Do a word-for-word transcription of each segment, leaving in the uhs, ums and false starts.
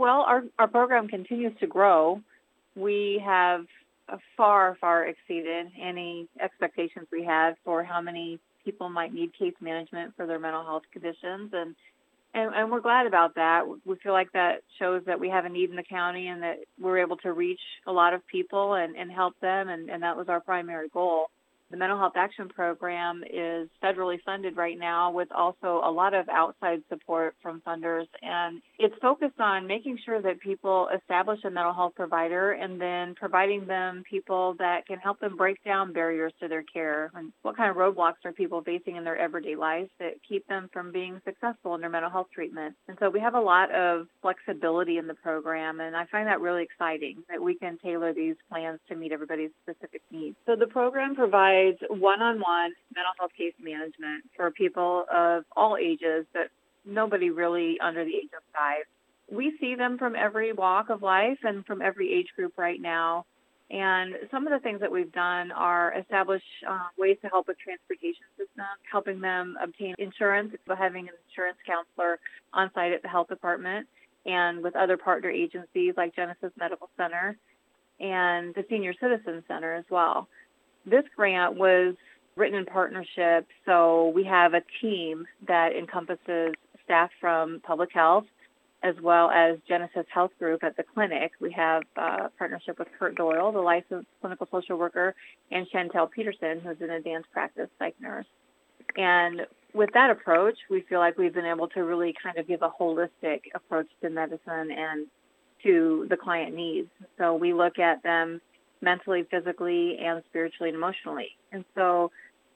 Well, our, our program continues to grow. We have uh, far, far exceeded any expectations we had for how many people might need case management for their mental health conditions. And, and, and we're glad about that. We feel like that shows that we have a need in the county and that we're able to reach a lot of people and, and help them, and, and that was our primary goal. The Mental Health Action Program is federally funded right now with also a lot of outside support from funders, and it's focused on making sure that people establish a mental health provider and then providing them people that can help them break down barriers to their care and what kind of roadblocks are people facing in their everyday lives that keep them from being successful in their mental health treatment. And so we have a lot of flexibility in the program, and I find that really exciting that we can tailor these plans to meet everybody's specific needs. So the program provides one-on-one mental health case management for people of all ages, but nobody really under the age of five. We see them from every walk of life and from every age group right now. And some of the things that we've done are establish uh, ways to help with transportation systems, helping them obtain insurance, so having an insurance counselor on site at the health department, and with other partner agencies like Genesis Medical Center and the Senior Citizen Center as well. This grant was written in partnership, so we have a team that encompasses staff from public health as well as Genesis Health Group at the clinic. We have a partnership with Kurt Doyle, the licensed clinical social worker, and Chantel Peterson, who's an advanced practice psych nurse. And with that approach, we feel like we've been able to really kind of give a holistic approach to medicine and to the client needs. So we look at them mentally, physically, and spiritually and emotionally. And so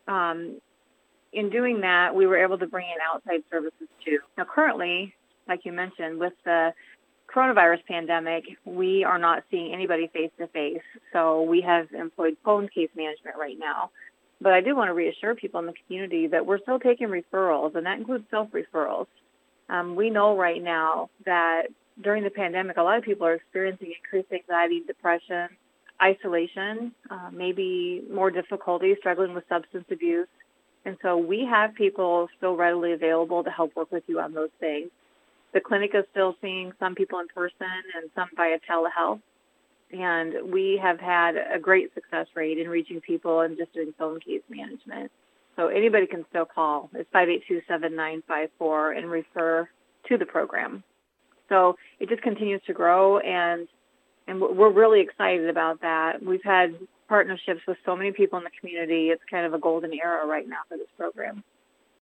um, in doing that, we were able to bring in outside services too. Now, currently, like you mentioned, with the coronavirus pandemic, we are not seeing anybody face-to-face. So we have employed phone case management right now. But I do want to reassure people in the community that we're still taking referrals, and that includes self-referrals. Um, we know right now that during the pandemic, a lot of people are experiencing increased anxiety, depression, isolation, uh, maybe more difficulty, struggling with substance abuse. And so we have people still readily available to help work with you on those things. The clinic is still seeing some people in person and some via telehealth. And we have had a great success rate in reaching people and just doing phone case management. So anybody can still call. It's five eight two, seven nine five four and refer to the program. So it just continues to grow, and And we're really excited about that. We've had partnerships with so many people in the community. It's kind of a golden era right now for this program.